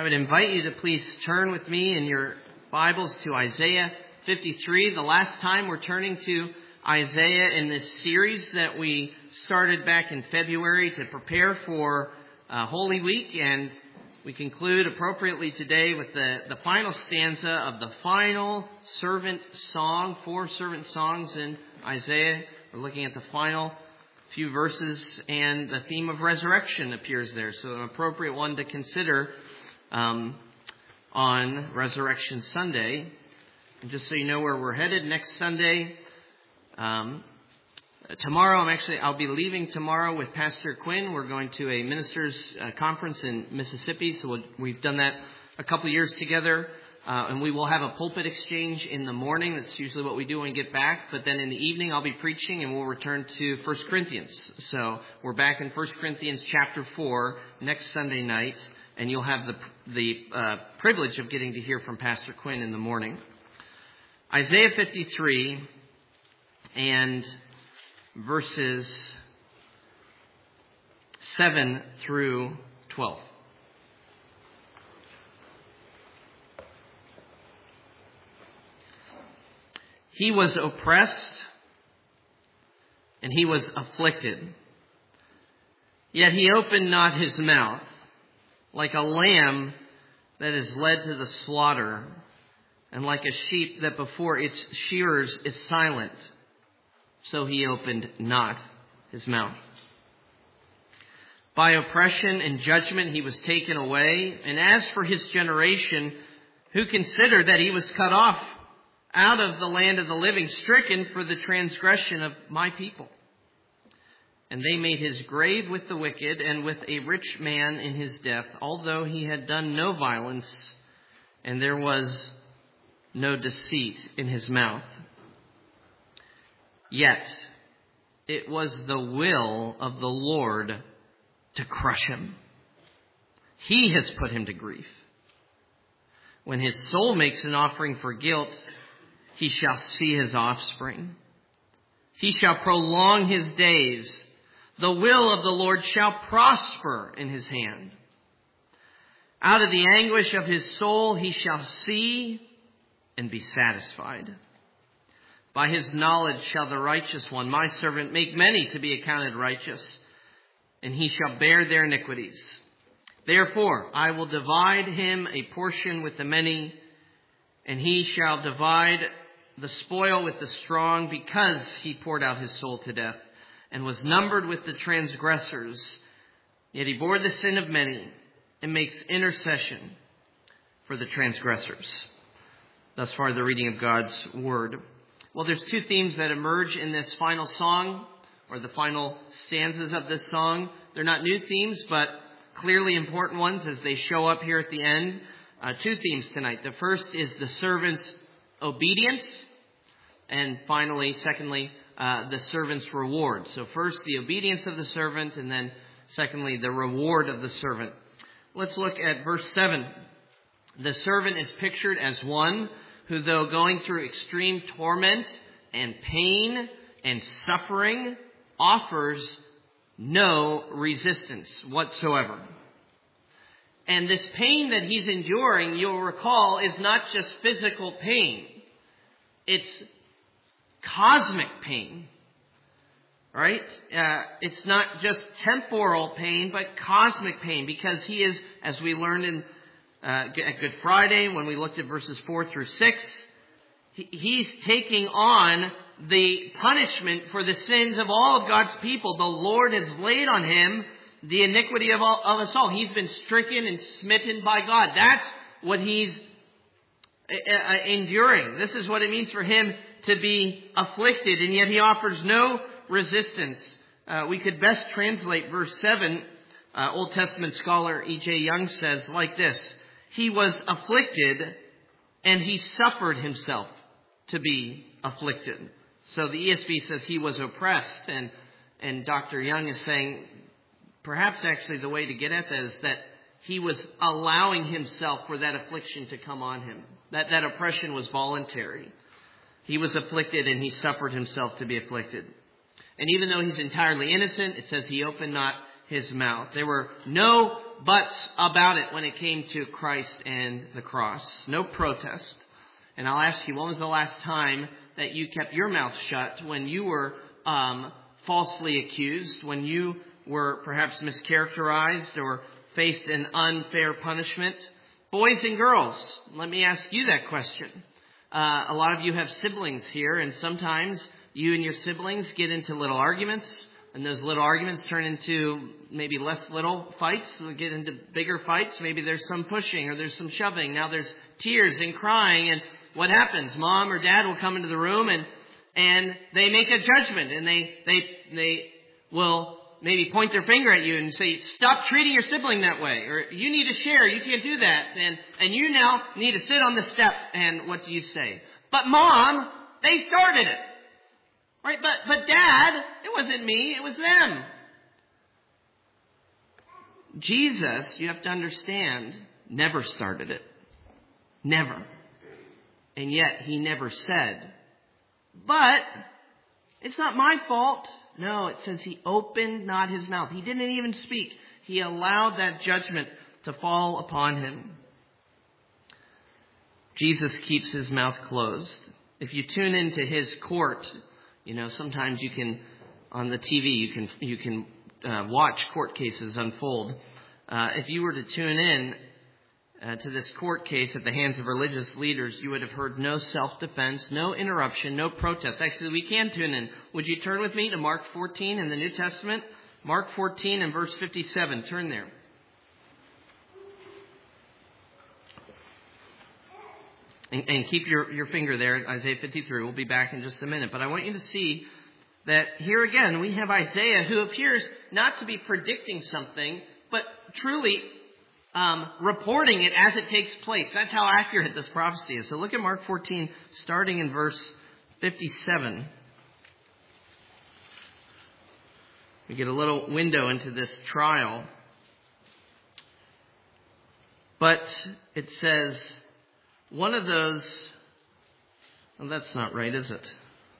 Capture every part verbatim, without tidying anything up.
I would invite you to please turn with me in your Bibles to Isaiah fifty-three. The last time we're turning to Isaiah in this series that we started back in February to prepare for uh, Holy Week, and we conclude appropriately today with the, the final stanza of the final servant song, four servant songs in Isaiah. We're looking at the final few verses, and the theme of resurrection appears there, so an appropriate one to consider Um, on Resurrection Sunday. And just so you know where we're headed, next Sunday, um, tomorrow, I'm actually, I'll be leaving tomorrow with Pastor Quinn. We're going to a ministers' uh, conference in Mississippi, so we'll, we've done that a couple years together. Uh, and we will have a pulpit exchange in the morning. That's usually what we do when we get back. But then in the evening, I'll be preaching, and we'll return to First Corinthians. So we're back in First Corinthians chapter four next Sunday night. And you'll have the the uh, privilege of getting to hear from Pastor Quinn in the morning. Isaiah fifty-three and verses seven through twelve. He was oppressed and he was afflicted, yet he opened not his mouth. Like a lamb that is led to the slaughter, and like a sheep that before its shearers is silent, so he opened not his mouth. By oppression and judgment he was taken away. And as for his generation, who considered that he was cut off out of the land of the living, stricken for the transgression of my people. And they made his grave with the wicked and with a rich man in his death, although he had done no violence, and there was no deceit in his mouth. Yet it was the will of the Lord to crush him. He has put him to grief. When his soul makes an offering for guilt, he shall see his offspring. He shall prolong his days. The will of the Lord shall prosper in his hand. Out of the anguish of his soul he shall see and be satisfied. By his knowledge shall the righteous one, my servant, make many to be accounted righteous, and he shall bear their iniquities. Therefore I will divide him a portion with the many, and he shall divide the spoil with the strong, because he poured out his soul to death, and was numbered with the transgressors. Yet he bore the sin of many, and makes intercession for the transgressors. Thus far, the reading of God's word. Well, there's two themes that emerge in this final song, or the final stanzas of this song. They're not new themes, but clearly important ones as they show up here at the end. Uh, two themes tonight. The first is the servant's obedience, and finally, secondly, Uh, the servant's reward. So first, the obedience of the servant, and then secondly, the reward of the servant. Let's look at verse seven. The servant is pictured as one who, though going through extreme torment and pain and suffering, offers no resistance whatsoever. And this pain that he's enduring, you'll recall, is not just physical pain. It's cosmic pain, right? Uh, it's not just temporal pain, but cosmic pain, because he is, as we learned in uh, at Good Friday when we looked at verses four through six, he, he's taking on the punishment for the sins of all of God's people. The Lord has laid on him the iniquity of, all, of us all. He's been stricken and smitten by God. That's what he's uh, enduring. This is what it means for him to be afflicted, and yet he offers no resistance. Uh, we could best translate verse seven. Uh, Old Testament scholar E J Young says like this: he was afflicted and he suffered himself to be afflicted. So the E S V says he was oppressed, and, and Doctor Young is saying perhaps actually the way to get at that is that he was allowing himself for that affliction to come on him. That, that oppression was voluntary. He was afflicted and he suffered himself to be afflicted. And even though he's entirely innocent, it says he opened not his mouth. There were no buts about it when it came to Christ and the cross. No protest. And I'll ask you, when was the last time that you kept your mouth shut when you were um, falsely accused, when you were perhaps mischaracterized or faced an unfair punishment? Boys and girls, let me ask you that question. Uh, a lot of you have siblings here, and sometimes you and your siblings get into little arguments, and those little arguments turn into maybe less little fights, they'll get into bigger fights. Maybe there's some pushing or there's some shoving. Now there's tears and crying, and what happens? Mom or dad will come into the room and and they make a judgment, and they they they will maybe point their finger at you and say, stop treating your sibling that way, or you need to share, you can't do that, and and you now need to sit on the step. And what do you say? But Mom, they started it. Right? But but Dad, it wasn't me, it was them. Jesus, you have to understand, never started it. Never. And yet he never said, but it's not my fault. No, it says he opened not his mouth. He didn't even speak. He allowed that judgment to fall upon him. Jesus keeps his mouth closed. If you tune into his court, you know, sometimes you can, on the T V, you can you can uh, watch court cases unfold. Uh, if you were to tune in uh, to this court case at the hands of religious leaders, you would have heard no self-defense, no interruption, no protest. Actually, we can tune in. Would you turn with me to Mark fourteen in the New Testament? Mark fourteen and verse fifty-seven. Turn there. And, and keep your, your finger there at Isaiah fifty-three. We'll be back in just a minute. But I want you to see that here again we have Isaiah, who appears not to be predicting something, but truly um, reporting it as it takes place. That's how accurate this prophecy is. So look at Mark fourteen, starting in verse fifty-seven. We get a little window into this trial. But it says, one of those, well, that's not right, is it?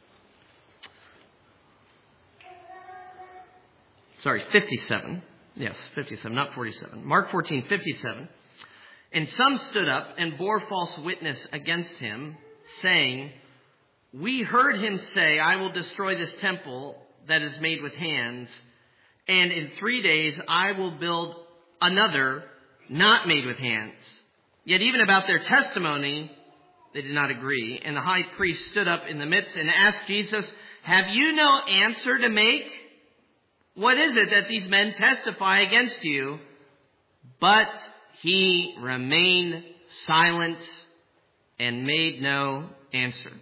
Sorry, fifty-seven. Yes, fifty-seven, not forty-seven. Mark fourteen, fifty-seven. And some stood up and bore false witness against him, saying, we heard him say, I will destroy this temple that is made with hands, and in three days I will build another not made with hands. Yet even about their testimony, they did not agree. And the high priest stood up in the midst and asked Jesus, have you no answer to make? What is it that these men testify against you? But he remained silent and made no answer.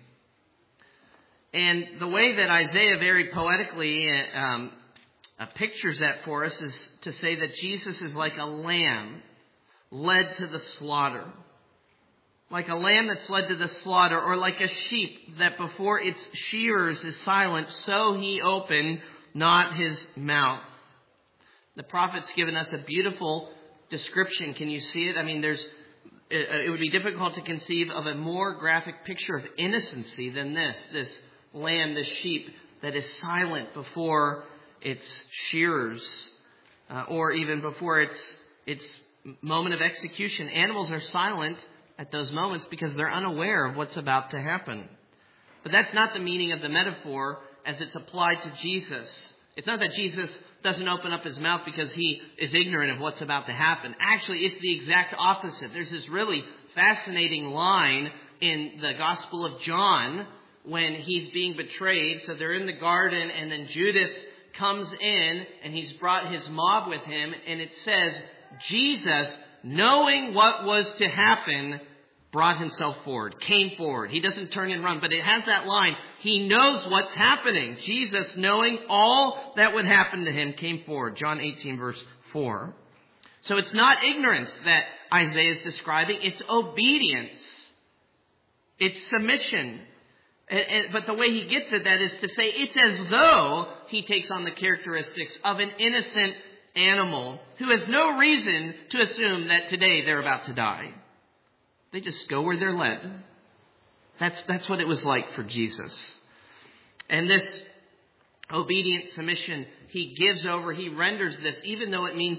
And the way that Isaiah very poetically um, uh, pictures that for us is to say that Jesus is like a lamb led to the slaughter. Like a lamb that's led to the slaughter, or like a sheep that before its shearers is silent, so he opened not his mouth. The prophet's given us a beautiful description. Can you see it? I mean, there's it, it would be difficult to conceive of a more graphic picture of innocency than this. This lamb, this sheep that is silent before its shearers, uh, or even before its its moment of execution. Animals are silent at those moments because they're unaware of what's about to happen. But that's not the meaning of the metaphor as it's applied to Jesus. It's not that Jesus doesn't open up his mouth because he is ignorant of what's about to happen. Actually, it's the exact opposite. There's this really fascinating line in the Gospel of John when he's being betrayed. So they're in the garden, and then Judas comes in and he's brought his mob with him, and it says, Jesus, knowing what was to happen, brought himself forward, came forward. He doesn't turn and run, but it has that line. He knows what's happening. Jesus, knowing all that would happen to him, came forward. John eighteen, verse four. So it's not ignorance that Isaiah is describing. It's obedience. It's submission. And, and, but the way he gets at that is to say it's as though he takes on the characteristics of an innocent animal who has no reason to assume that today they're about to die. They just go where they're led. That's, that's what it was like for Jesus. And this obedient submission, he gives over, he renders this, even though it means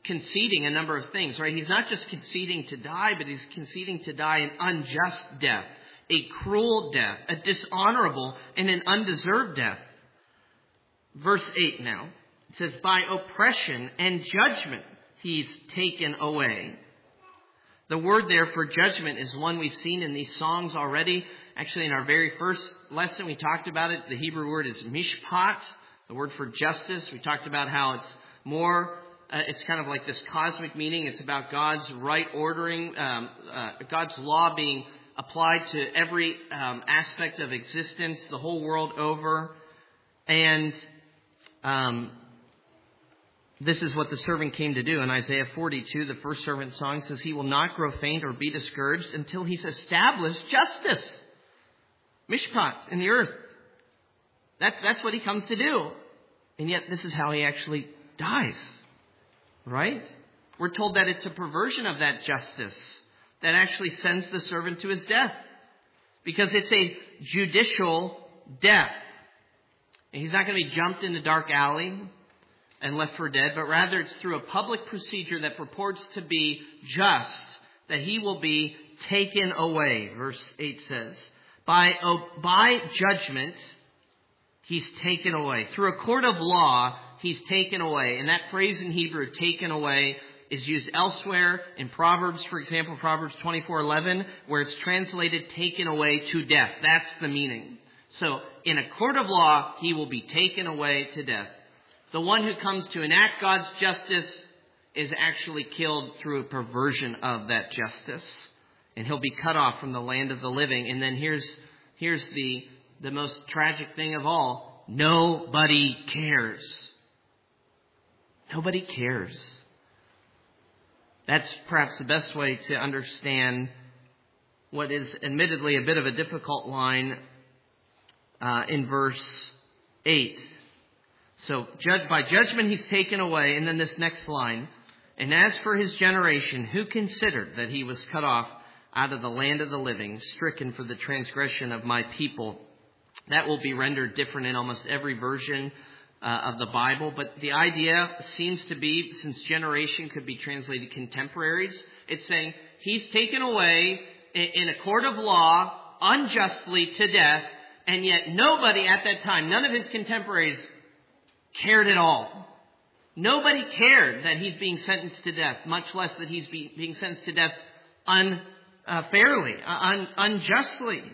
conceding a number of things, right? He's not just conceding to die, but he's conceding to die an unjust death, a cruel death, a dishonorable and an undeserved death. Verse eight now. It says, by oppression and judgment he's taken away. The word there for judgment is one we've seen in these songs already. Actually, in our very first lesson, we talked about it. The Hebrew word is mishpat, the word for justice. We talked about how it's more, uh, it's kind of like this cosmic meaning. It's about God's right ordering, um, uh, God's law being applied to every um, aspect of existence, the whole world over. And um, this is what the servant came to do. In Isaiah forty-two, the first servant song says, he will not grow faint or be discouraged until he's established justice. Mishpat in the earth. That, that's what he comes to do. And yet this is how he actually dies. Right? We're told that it's a perversion of that justice that actually sends the servant to his death. Because it's a judicial death. And he's not going to be jumped in the dark alley and left for dead, but rather it's through a public procedure that purports to be just that he will be taken away. Verse eight says, by, oh, by judgment, he's taken away. Through a court of law, he's taken away. And that phrase in Hebrew, taken away, is used elsewhere in Proverbs, for example, Proverbs twenty-four eleven, where it's translated taken away to death. That's the meaning. So in a court of law, he will be taken away to death. The one who comes to enact God's justice is actually killed through a perversion of that justice. And he'll be cut off from the land of the living. And then here's, here's the, the most tragic thing of all. Nobody cares. Nobody cares. That's perhaps the best way to understand what is admittedly a bit of a difficult line uh, in verse eight. So judge, by judgment he's taken away. And then this next line. And as for his generation, who considered that he was cut off out of the land of the living, stricken for the transgression of my people? That will be rendered different in almost every version uh, of the Bible. But the idea seems to be, since generation could be translated contemporaries, it's saying he's taken away in, in a court of law unjustly to death. And yet nobody at that time, none of his contemporaries cared at all. Nobody cared that he's being sentenced to death, much less that he's be, being sentenced to death unfairly, uh, un, unjustly.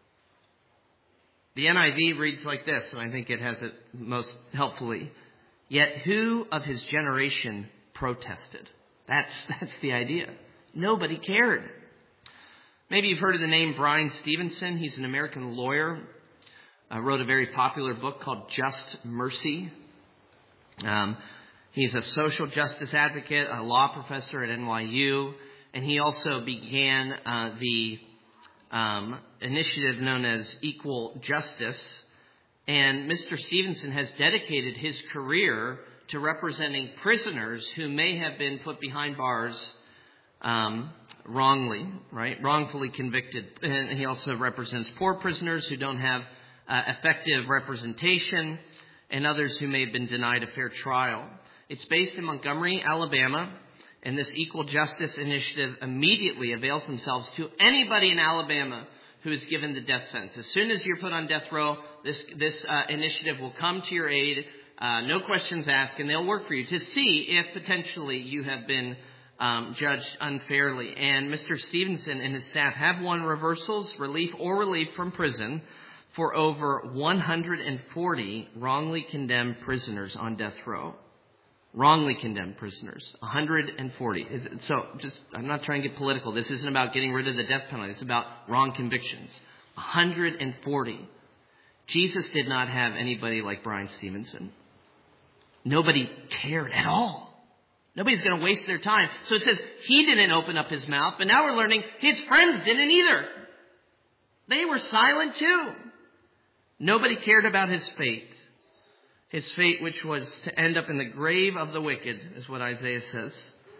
The N I V reads like this, and I think it has it most helpfully. Yet who of his generation protested? That's, that's the idea. Nobody cared. Maybe you've heard of the name Bryan Stevenson. He's an American lawyer. Uh, wrote a very popular book called Just Mercy. Um, he's a social justice advocate, a law professor at N Y U, and he also began uh, the um, initiative known as Equal Justice. And Mister Stevenson has dedicated his career to representing prisoners who may have been put behind bars um, wrongly, right, wrongfully convicted. And he also represents poor prisoners who don't have uh, effective representation, and others who may have been denied a fair trial. It's based in Montgomery, Alabama, and this Equal Justice Initiative immediately avails themselves to anybody in Alabama who is given the death sentence. As soon as you're put on death row, this, this uh, initiative will come to your aid, uh, no questions asked, and they'll work for you to see if potentially you have been um, judged unfairly. And Mister Stevenson and his staff have won reversals, relief, or relief from prison for over one hundred forty wrongly condemned prisoners on death row. Wrongly condemned prisoners. one hundred forty. So just, I'm not trying to get political. This isn't about getting rid of the death penalty. It's about wrong convictions. one hundred forty. Jesus did not have anybody like Bryan Stevenson. Nobody cared at all. Nobody's going to waste their time. So it says he didn't open up his mouth, but now we're learning his friends didn't either. They were silent too. Nobody cared about his fate. His fate, which was to end up in the grave of the wicked, is what Isaiah says.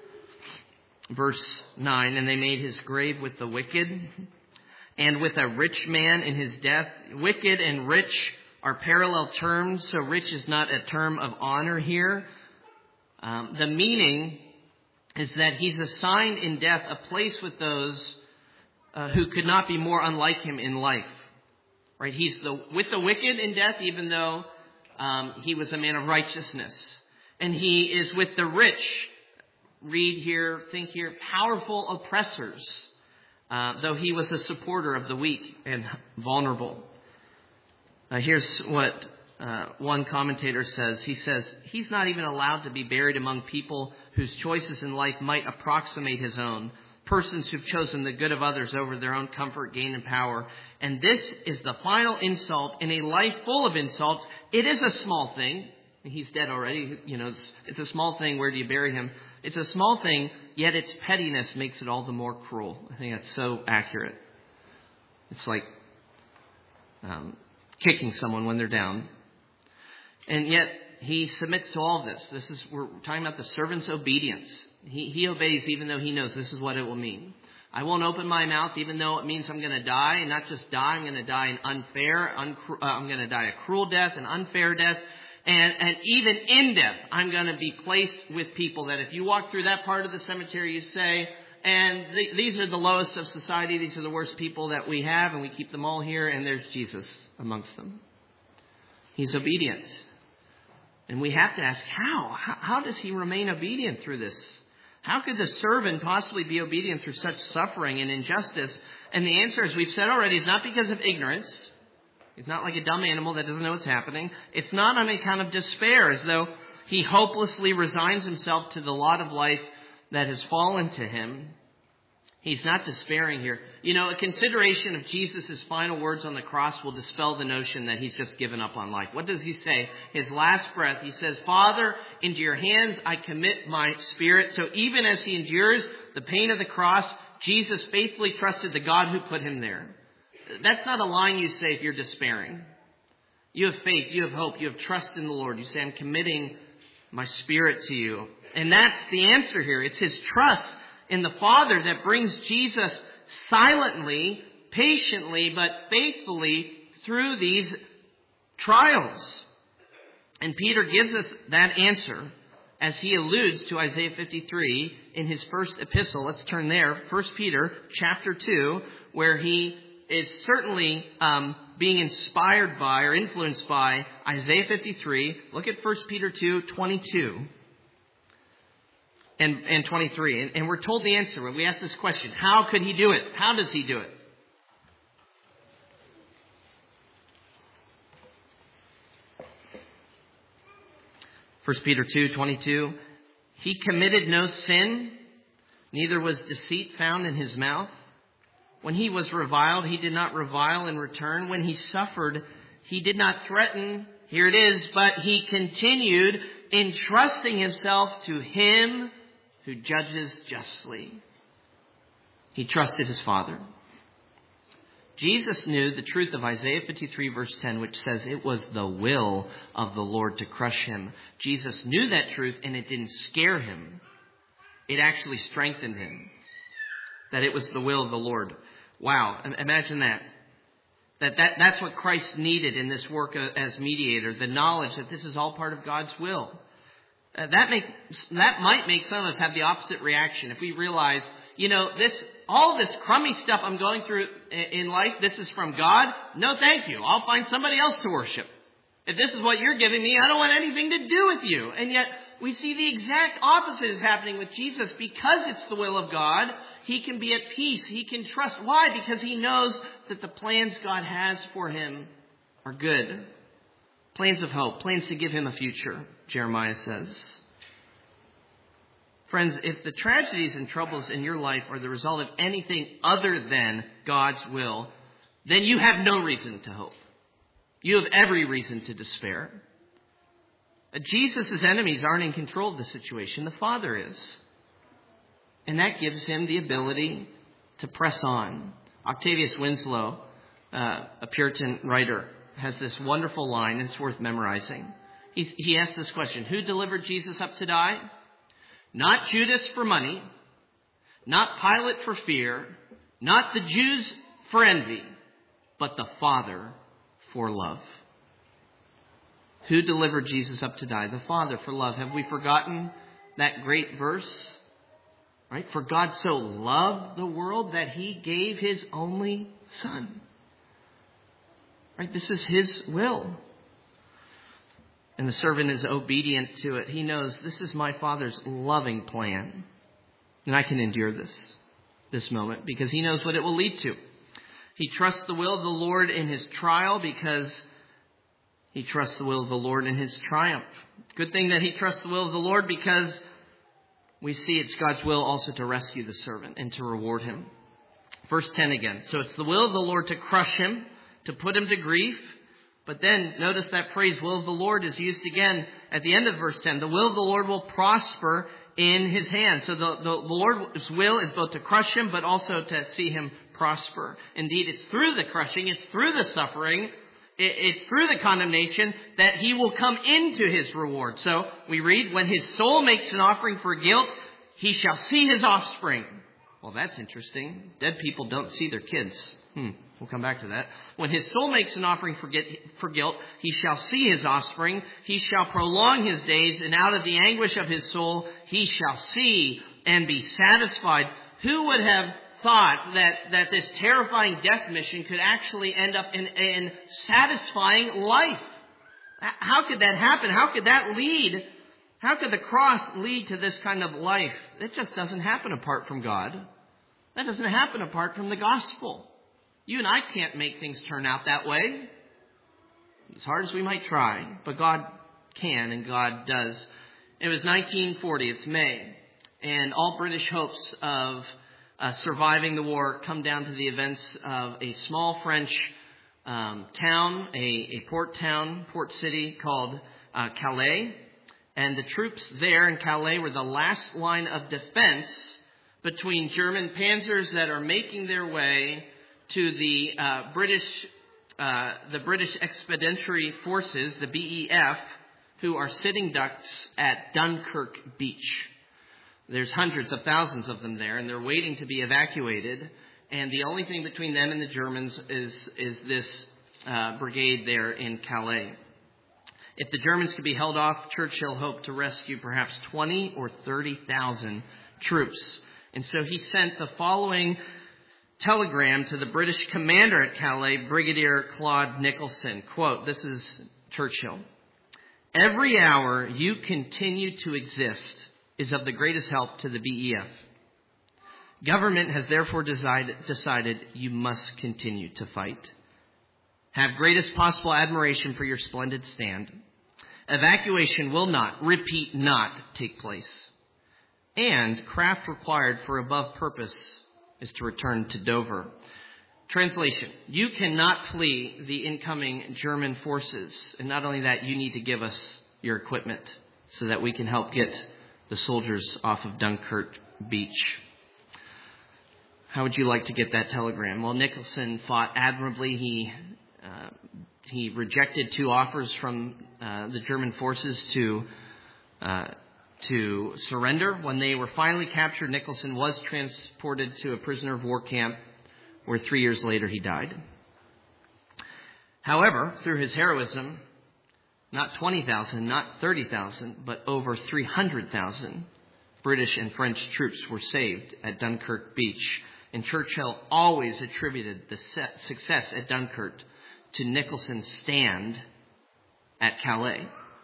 Verse nine, and they made his grave with the wicked and with a rich man in his death. Wicked and rich are parallel terms, so rich is not a term of honor here. Um, the meaning is that he's assigned in death a place with those uh, who could not be more unlike him in life. Right? He's the with the wicked in death, even though um, he was a man of righteousness. And he is with the rich, read here, think here, powerful oppressors, uh, though he was a supporter of the weak and vulnerable. Uh, here's what uh, one commentator says. He says, he's not even allowed to be buried among people whose choices in life might approximate his own, persons who've chosen the good of others over their own comfort, gain, and power. And this is the final insult in a life full of insults. It is a small thing. He's dead already. You know, it's, it's a small thing. Where do you bury him? It's a small thing, yet its pettiness makes it all the more cruel. I think that's so accurate. It's like um, kicking someone when they're down. And yet he submits to all this. This is, we're talking about the servant's obedience. He, he obeys even though he knows this is what it will mean. I won't open my mouth even though it means I'm going to die. And not just die, I'm going to die an unfair, uncru- uh, I'm going to die a cruel death, an unfair death. And, and even in death, I'm going to be placed with people that if you walk through that part of the cemetery, you say, and th- these are the lowest of society. These are the worst people that we have, and we keep them all here. And there's Jesus amongst them. He's obedient. And we have to ask, how? How, how does he remain obedient through this? How could the servant possibly be obedient through such suffering and injustice? And the answer, as we've said already, is not because of ignorance. He's not like a dumb animal that doesn't know what's happening. It's not on a kind of despair, as though he hopelessly resigns himself to the lot of life that has fallen to him. He's not despairing here. You know, a consideration of Jesus' final words on the cross will dispel the notion that he's just given up on life. What does he say? His last breath, he says, Father, into your hands I commit my spirit. So even as he endures the pain of the cross, Jesus faithfully trusted the God who put him there. That's not a line you say if you're despairing. You have faith, you have hope, you have trust in the Lord. You say, I'm committing my spirit to you. And that's the answer here. It's his trust in the Father that brings Jesus silently, patiently, but faithfully through these trials. And Peter gives us that answer as he alludes to Isaiah fifty-three in his first epistle. Let's turn there, First Peter chapter two, where he is certainly um, being inspired by or influenced by Isaiah fifty-three. Look at First Peter two, twenty-two. And, and twenty-three. And, and we're told the answer when we ask this question. How could he do it? How does he do it? First Peter two, twenty-two. He committed no sin, neither was deceit found in his mouth. When he was reviled, he did not revile in return. When he suffered, he did not threaten. Here it is. But he continued entrusting himself to him who judges justly. He trusted his Father. Jesus knew the truth of Isaiah fifty-three verse ten, which says it was the will of the Lord to crush him. Jesus knew that truth, and it didn't scare him. It actually strengthened him. That it was the will of the Lord. Wow, imagine that. That, that that's what Christ needed in this work as mediator, the knowledge that this is all part of God's will. Uh, that make that might make some of us have the opposite reaction if we realize, you know, this all this crummy stuff I'm going through in life, this is from God. No, thank you. I'll find somebody else to worship. If this is what you're giving me, I don't want anything to do with you. And yet we see the exact opposite is happening with Jesus. Because it's the will of God, he can be at peace. He can trust. Why? Because he knows that the plans God has for him are good. Plans of hope. Plans to give him a future, Jeremiah says. Friends, if the tragedies and troubles in your life are the result of anything other than God's will, then you have no reason to hope. You have every reason to despair. Jesus' enemies aren't in control of the situation. The Father is. And that gives him the ability to press on. Octavius Winslow, uh, a Puritan writer, has this wonderful line, and it's worth memorizing. He, he asks this question: who delivered Jesus up to die? Not Judas for money, not Pilate for fear, not the Jews for envy, but the Father for love. Who delivered Jesus up to die? The Father for love. Have we forgotten that great verse? Right? For God so loved the world that he gave his only son. Right? This is his will. And the servant is obedient to it. He knows this is my Father's loving plan. And I can endure this, this moment, because he knows what it will lead to. He trusts the will of the Lord in his trial because he trusts the will of the Lord in his triumph. Good thing that he trusts the will of the Lord, because we see it's God's will also to rescue the servant and to reward him. Verse ten again. So it's the will of the Lord to crush him, to put him to grief. But then notice that phrase, will of the Lord, is used again at the end of verse ten. The will of the Lord will prosper in his hand. So the, the, the Lord's will is both to crush him, but also to see him prosper. Indeed, it's through the crushing, it's through the suffering, it, it's through the condemnation that he will come into his reward. So we read, when his soul makes an offering for guilt, he shall see his offspring. Well, that's interesting. Dead people don't see their kids. Hmm. We'll come back to that. When his soul makes an offering for, get, for guilt, he shall see his offspring. He shall prolong his days, and out of the anguish of his soul, he shall see and be satisfied. Who would have thought that, that this terrifying death mission could actually end up in, in satisfying life? How could that happen? How could that lead? How could the cross lead to this kind of life? It just doesn't happen apart from God. That doesn't happen apart from the gospel. You and I can't make things turn out that way, as hard as we might try, but God can and God does. It was nineteen forty, it's May, and all British hopes of uh, surviving the war come down to the events of a small French um, town, a, a port town, port city called uh, Calais. And the troops there in Calais were the last line of defense between German panzers that are making their way to the uh, British, uh, the British Expeditionary Forces, the B E F, who are sitting ducks at Dunkirk Beach. There's hundreds of thousands of them there, and they're waiting to be evacuated. And the only thing between them and the Germans is is this uh, brigade there in Calais. If the Germans could be held off, Churchill hoped to rescue perhaps twenty or thirty thousand troops. And so he sent the following telegram to the British commander at Calais, Brigadier Claude Nicholson. Quote, this is Churchill. Every hour you continue to exist is of the greatest help to the B E F. Government has therefore decided, decided you must continue to fight. Have greatest possible admiration for your splendid stand. Evacuation will not, repeat, not take place. And craft required for above purpose is to return to Dover. Translation. You cannot flee the incoming German forces. And not only that, you need to give us your equipment so that we can help get the soldiers off of Dunkirk Beach. How would you like to get that telegram? Well, Nicholson fought admirably. He uh, he rejected two offers from uh, the German forces to uh, to surrender. When they were finally captured, Nicholson was transported to a prisoner of war camp where three years later he died. However, through his heroism, not twenty thousand, not thirty thousand, but over three hundred thousand British and French troops were saved at Dunkirk Beach. And Churchill always attributed the success at Dunkirk to Nicholson's stand at Calais.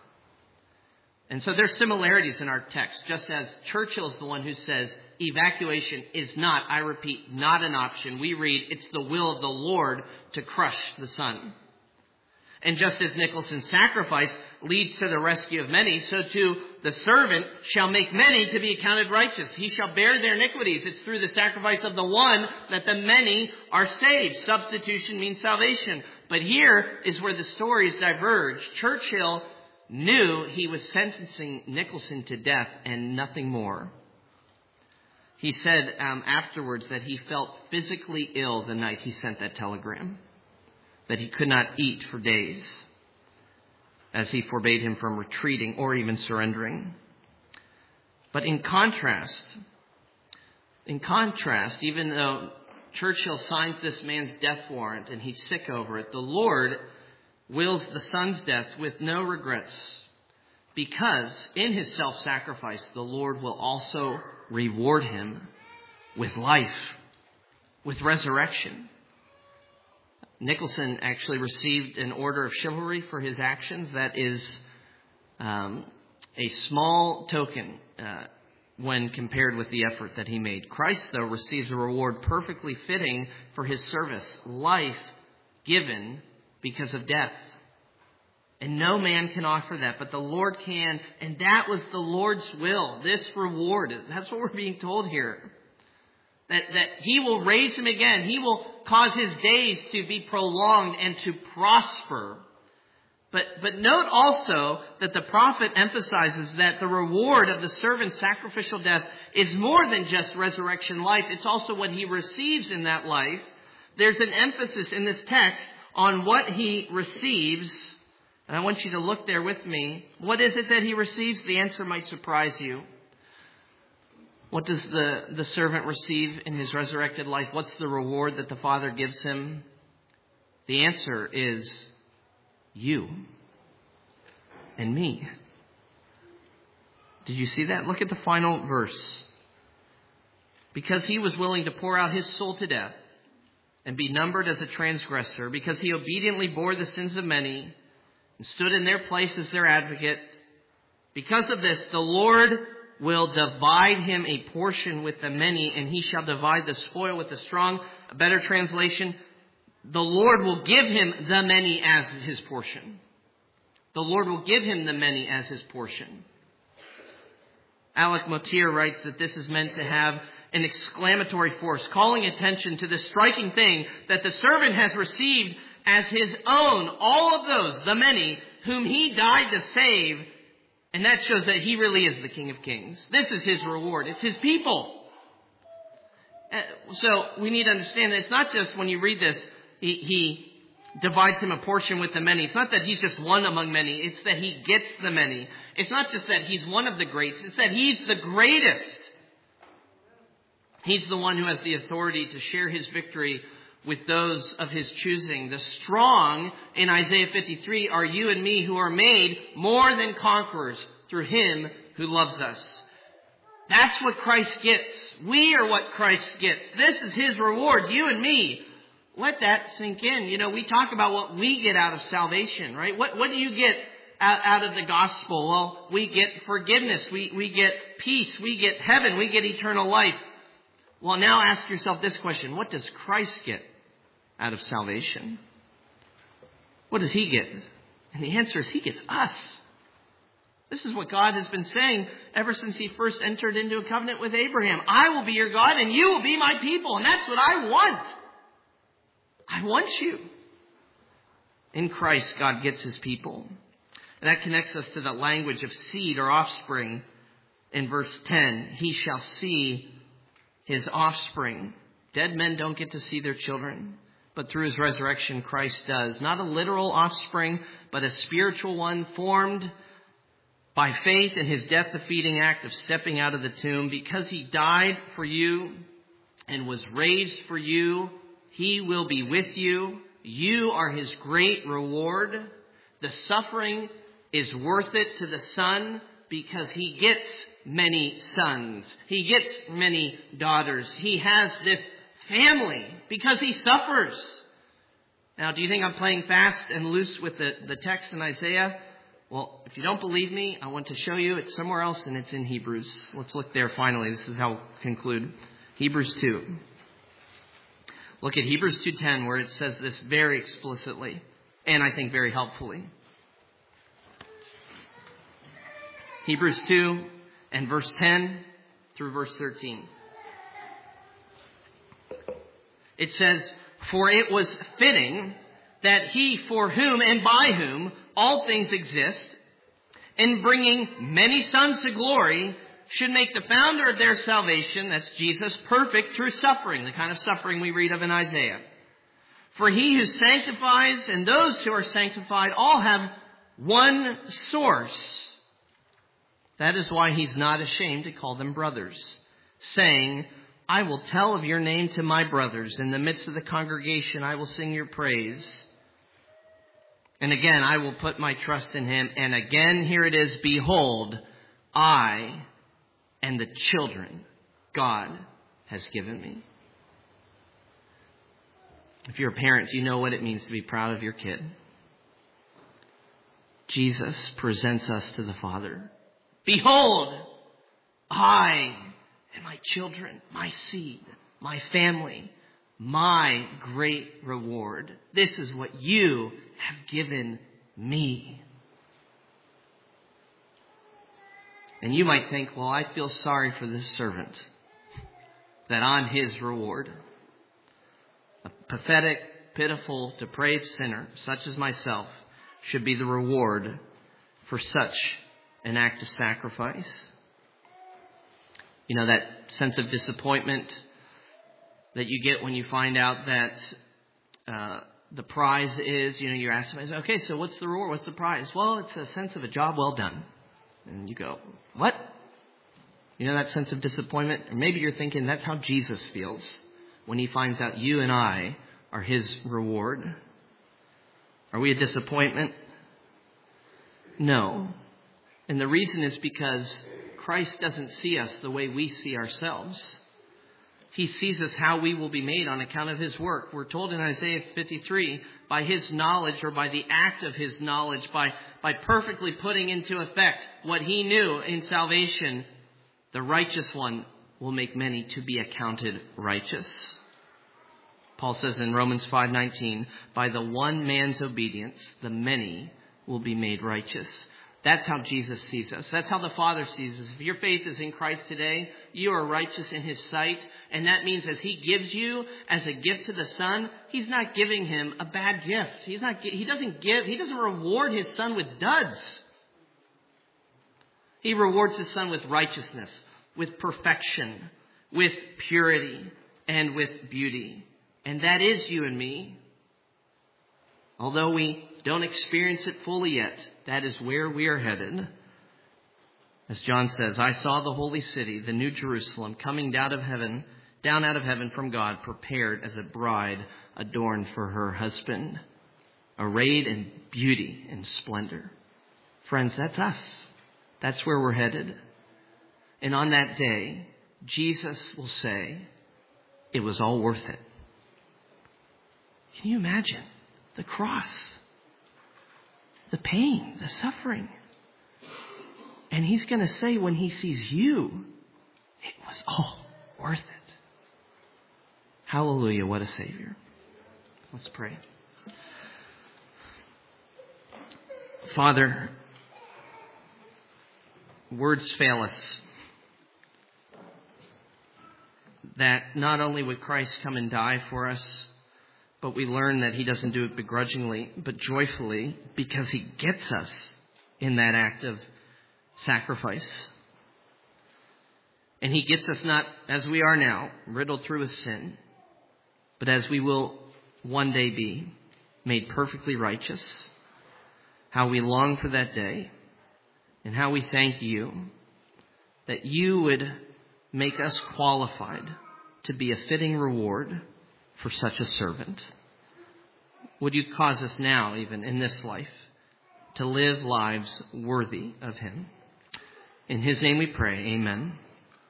And so there's similarities in our text, just as Churchill is the one who says evacuation is not, I repeat, not an option. We read, it's the will of the Lord to crush the Son. And just as Nicholson's sacrifice leads to the rescue of many, so too the servant shall make many to be accounted righteous. He shall bear their iniquities. It's through the sacrifice of the one that the many are saved. Substitution means salvation. But here is where the stories diverge. Churchill knew he was sentencing Nicholson to death and nothing more. He said um, afterwards that he felt physically ill the night he sent that telegram, that he could not eat for days as he forbade him from retreating or even surrendering. But in contrast, in contrast, even though Churchill signs this man's death warrant and he's sick over it, the Lord wills the son's death with no regrets. because in his self-sacrifice, the Lord will also reward him with life, with resurrection. Nicholson actually received an order of chivalry for his actions. That is um, a small token uh, when compared with the effort that he made. Christ, though, receives a reward perfectly fitting for his service, life given because of death. And no man can offer that, but the Lord can. And that was the Lord's will, this reward. That's what we're being told here. That, that he will raise him again. He will cause his days to be prolonged and to prosper. But, but note also that the prophet emphasizes that the reward of the servant's sacrificial death is more than just resurrection life. It's also what he receives in that life. There's an emphasis in this text on what he receives. And I want you to look there with me. What is it that he receives? The answer might surprise you. What does the, the servant receive in his resurrected life? What's the reward that the Father gives him? The answer is you and me. Did you see that? Look at the final verse. Because he was willing to pour out his soul to death and be numbered as a transgressor, because he obediently bore the sins of many and stood in their place as their advocate, because of this, the Lord will divide him a portion with the many, and he shall divide the spoil with the strong. A better translation, the Lord will give him the many as his portion. The Lord will give him the many as his portion. Alec Motier writes that this is meant to have an exclamatory force, calling attention to the striking thing that the servant has received as his own, all of those, the many, whom he died to save. And that shows that he really is the King of Kings. This is his reward. It's his people. So we need to understand that it's not just when you read this, he, he divides him a portion with the many. It's not that he's just one among many. It's that he gets the many. It's not just that he's one of the greats. It's that he's the greatest. He's the one who has the authority to share his victory with those of his choosing. The strong in Isaiah fifty-three are you and me, who are made more than conquerors through him who loves us. That's what Christ gets. We are what Christ gets. This is his reward, you and me. Let that sink in. You know, we talk about what we get out of salvation, right? What, what do you get out, out of the gospel? Well, we get forgiveness. We, we get peace. We get heaven. We get eternal life. Well, now ask yourself this question. What does Christ get out of salvation? What does he get? And the answer is he gets us. This is what God has been saying ever since he first entered into a covenant with Abraham. I will be your God and you will be my people. And that's what I want. I want you. In Christ, God gets his people. And that connects us to the language of seed or offspring in verse ten. He shall see his offspring. Dead men don't get to see their children, but through his resurrection, Christ does. Not a literal offspring, but a spiritual one formed by faith in his death-defeating act of stepping out of the tomb. Because he died for you and was raised for you, he will be with you. You are his great reward. The suffering is worth it to the Son because he gets many sons. He gets many daughters. He has this family because he suffers. Now, do you think I'm playing fast and loose with the, the text in Isaiah? Well, if you don't believe me, I want to show you. It's somewhere else, and it's in Hebrews. Let's look there finally. This is how we'll conclude. Hebrews two. Look at Hebrews two ten, where it says this very explicitly, and I think very helpfully. Hebrews two and verse ten through verse thirteen. It says, for it was fitting that he for whom and by whom all things exist, in bringing many sons to glory, should make the founder of their salvation, that's Jesus, perfect through suffering, the kind of suffering we read of in Isaiah. For he who sanctifies and those who are sanctified all have one source. That is why he's not ashamed to call them brothers, saying, I will tell of your name to my brothers. In the midst of the congregation, I will sing your praise. And again, I will put my trust in him. And again, here it is, behold, I and the children God has given me. If you're a parent, you know what it means to be proud of your kid. Jesus presents us to the Father. Behold, I and my children, my seed, my family, my great reward. This is what you have given me. And you might think, well, I feel sorry for this servant, that I'm his reward. A pathetic, pitiful, depraved sinner, such as myself, should be the reward for such an act of sacrifice. You know, that sense of disappointment that you get when you find out that uh, the prize is, you know, you're asked, okay, so what's the reward? What's the prize? Well, it's a sense of a job well done. And you go, what? You know, that sense of disappointment? Or maybe you're thinking that's how Jesus feels when he finds out you and I are his reward. Are we a disappointment? No. And the reason is because Christ doesn't see us the way we see ourselves. He sees us how we will be made on account of his work. We're told in Isaiah fifty-three, by his knowledge, or by the act of his knowledge, by, by perfectly putting into effect what he knew in salvation, the righteous one will make many to be accounted righteous. Paul says in Romans five nineteen, by the one man's obedience, the many will be made righteous. That's how Jesus sees us. That's how the Father sees us. If your faith is in Christ today, you are righteous in his sight. And that means as he gives you as a gift to the Son, he's not giving him a bad gift. He's not, he doesn't give, he doesn't reward his Son with duds. He rewards his Son with righteousness, with perfection, with purity, and with beauty. And that is you and me. Although we don't experience it fully yet, that is where we are headed. As John says, I saw the holy city, the new Jerusalem, coming down out of heaven, down out of heaven from God, prepared as a bride adorned for her husband, arrayed in beauty and splendor. Friends, that's us. That's where we're headed. And on that day, Jesus will say, it was all worth it. Can you imagine the cross? The pain, the suffering. And he's going to say when he sees you, it was all worth it. Hallelujah, what a Savior. Let's pray. Father, words fail us. That not only would Christ come and die for us, but we learn that he doesn't do it begrudgingly, but joyfully, because he gets us in that act of sacrifice. And he gets us not as we are now, riddled through with sin, but as we will one day be, made perfectly righteous. How we long for that day, and how we thank you that you would make us qualified to be a fitting reward for such a servant. Would you cause us now, even in this life, to live lives worthy of him? In his name we pray, amen.